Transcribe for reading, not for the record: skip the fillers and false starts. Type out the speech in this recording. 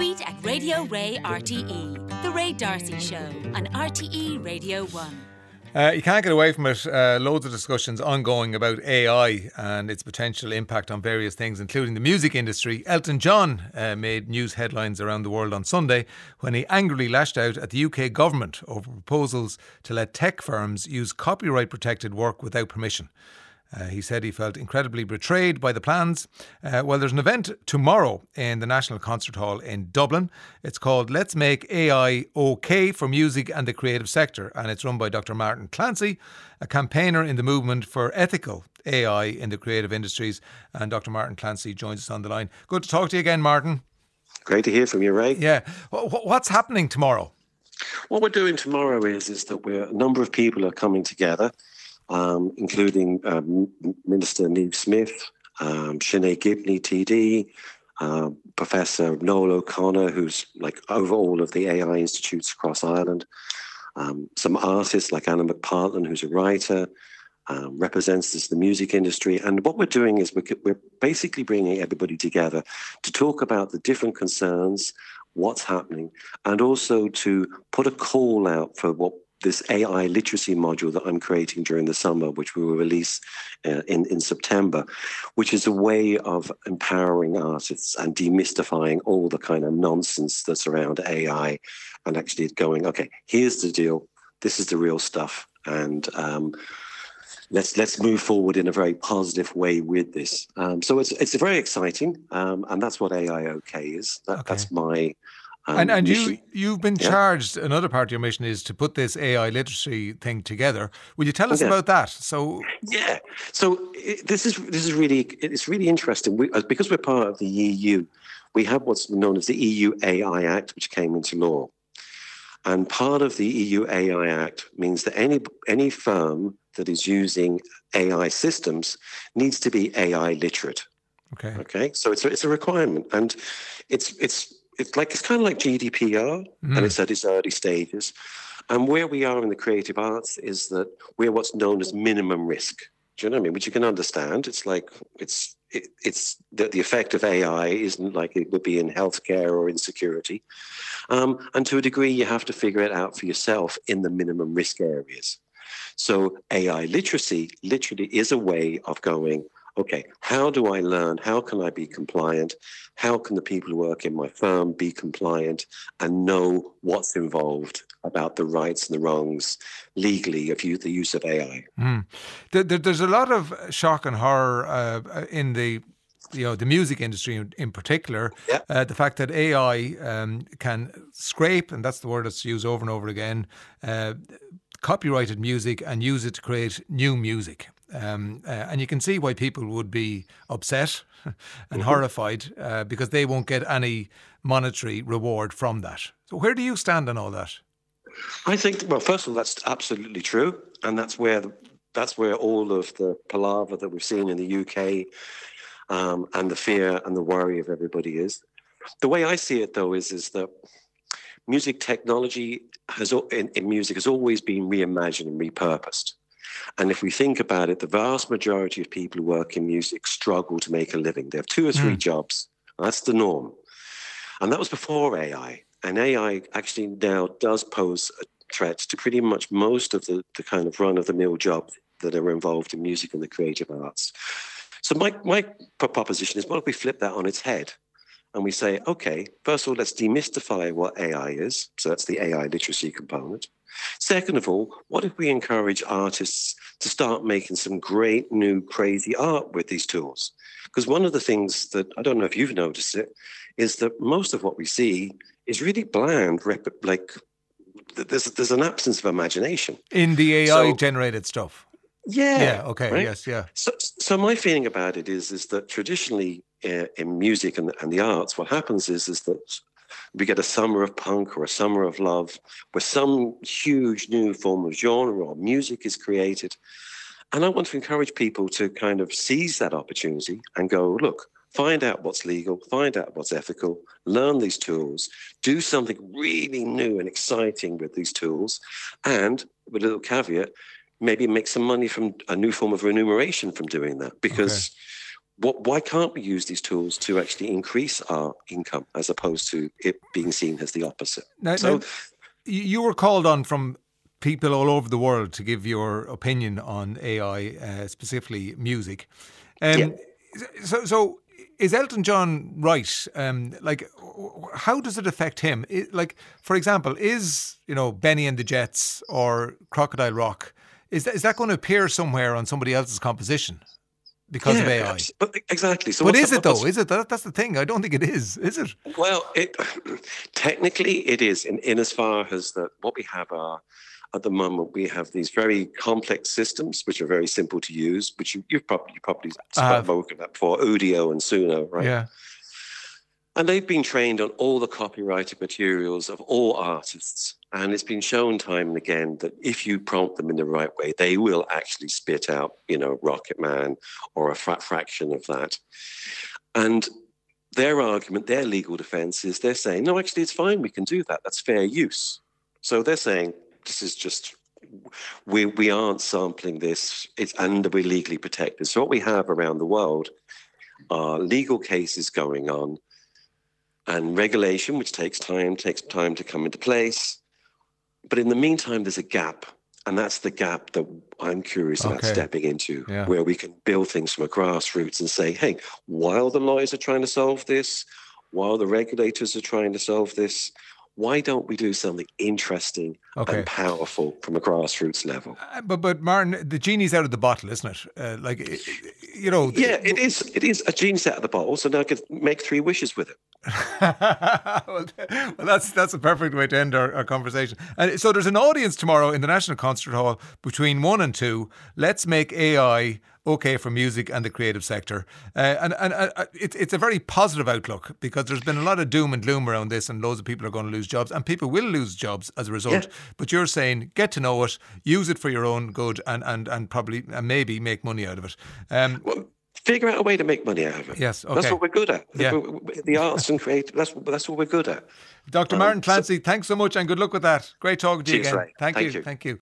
Tweet at Radio Ray RTE, The Ray Darcy Show on RTE Radio 1. You can't get away from it. Loads of discussions ongoing about AI and its potential impact on various things, including the music industry. Elton John made news headlines around the world on Sunday when he angrily lashed out at the UK government over proposals to let tech firms use copyright-protected work without permission. He said he felt incredibly betrayed by the plans. Well, there's an event tomorrow in the National Concert Hall in Dublin. It's called Let's Make AI OK for Music and the Creative Sector, and it's run by Dr. Martin Clancy, a campaigner in the movement for ethical AI in the creative industries. And Dr. Martin Clancy joins us on the line. Good to talk to you again, Martin. Great to hear from you, Ray. Yeah. What's happening tomorrow? What we're doing tomorrow is that a number of people are coming together, including Minister Niamh Smith, Sinead Gibney, TD, Professor Noel O'Connor, who's like over all of the AI institutes across Ireland, some artists like Anna McPartlin, who's a writer, representatives of the music industry. And what we're doing is we're basically bringing everybody together to talk about the different concerns, what's happening, and also to put a call out for what this AI literacy module that I'm creating during the summer, which we will release in September, which is a way of empowering artists and demystifying all the kind of nonsense that's around AI and actually going, okay, here's the deal. This is the real stuff. And let's move forward in a very positive way with this. So it's very exciting. And that's what AI OK is. That's my... And you've been charged, another part of your mission is to put this AI literacy thing together. Will you tell us about that? So this is really interesting. Because we're part of the EU, we have what's known as the EU AI Act, which came into law. And part of the EU AI Act means that any firm that is using AI systems needs to be AI literate. Okay. So it's a requirement, and it's kind of like GDPR, and it's at its early stages. And where we are in the creative arts is that we're what's known as minimum risk. Do you know what I mean? Which you can understand. It's like it's the effect of AI isn't like it would be in healthcare or in security. And to a degree, you have to figure it out for yourself in the minimum risk areas. So AI literacy literally is a way of going, okay, how do I learn? How can I be compliant? How can the people who work in my firm be compliant and know what's involved about the rights and the wrongs legally of the use of AI? There's a lot of shock and horror in the music industry in particular. The fact that AI can scrape, and that's the word that's used over and over again, copyrighted music and use it to create new music. And you can see why people would be upset and horrified because they won't get any monetary reward from that. So where do you stand on all that? I think, well, first of all, that's absolutely true. And that's where all of the palaver that we've seen in the UK and the fear and the worry of everybody is. The way I see it, though, is that music technology in music has always been reimagined and repurposed. And if we think about it, the vast majority of people who work in music struggle to make a living. They have 2 or 3 jobs. That's the norm. And that was before AI. And AI actually now does pose a threat to pretty much most of the kind of run-of-the-mill jobs that are involved in music and the creative arts. So my proposition is, what if we flip that on its head? And we say, okay, first of all, let's demystify what AI is. So that's the AI literacy component. Second of all, what if we encourage artists to start making some great new crazy art with these tools? Because one of the things that, I don't know if you've noticed it, is that most of what we see is really bland, like there's an absence of imagination. In the AI-generated stuff? Yeah. Okay, right? Yes, yeah. So my feeling about it is that traditionally in music and the arts, what happens is that we get a summer of punk or a summer of love where some huge new form of genre or music is created. And I want to encourage people to kind of seize that opportunity and go, look, find out what's legal, find out what's ethical, learn these tools, do something really new and exciting with these tools, and with a little caveat, maybe make some money from a new form of remuneration from doing that. Because why can't we use these tools to actually increase our income as opposed to it being seen as the opposite? Now, you were called on from people all over the world to give your opinion on AI, specifically music. So is Elton John right? Like, how does it affect him? Like, for example, is, Benny and the Jets or Crocodile Rock, is that going to appear somewhere on somebody else's composition because of AI? But exactly. So but is it though? Is it? That's the thing. I don't think it is it? Well, technically it is in as far as that what we have are, at the moment, we have these very complex systems which are very simple to use, which you've probably spoken about before, Udio and Suno, right? Yeah. And they've been trained on all the copyrighted materials of all artists. And it's been shown time and again that if you prompt them in the right way, they will actually spit out, Rocket Man or a fraction of that. And their argument, their legal defense is they're saying, no, actually, it's fine. We can do that. That's fair use. So they're saying, this is just, we aren't sampling this, and we're legally protected. So what we have around the world are legal cases going on and regulation, which takes time to come into place. But in the meantime, there's a gap, and that's the gap that I'm curious about stepping into, where we can build things from a grassroots and say, hey, while the lawyers are trying to solve this, while the regulators are trying to solve this, why don't we do something interesting and powerful from a grassroots level? But Martin, the genie's out of the bottle, isn't it? Yeah, it is. It is a genie's out of the bottle, so now I can make 3 wishes with it. well, that's a perfect way to end our conversation. And so there's an audience tomorrow in the National Concert Hall between 1 and 2. Let's make AI okay for music and the creative sector. And it's a very positive outlook, because there's been a lot of doom and gloom around this, and loads of people are going to lose jobs, and people will lose jobs as a result. Yeah. But you're saying get to know it, use it for your own good, and probably maybe make money out of it. Well, figure out a way to make money out of it. Yes, okay. That's what we're good at. Yeah. The arts and creative, that's what we're good at. Dr. Martin Clancy, thanks so much and good luck with that. Great talking to you again. Ray. Thank you. Thank you.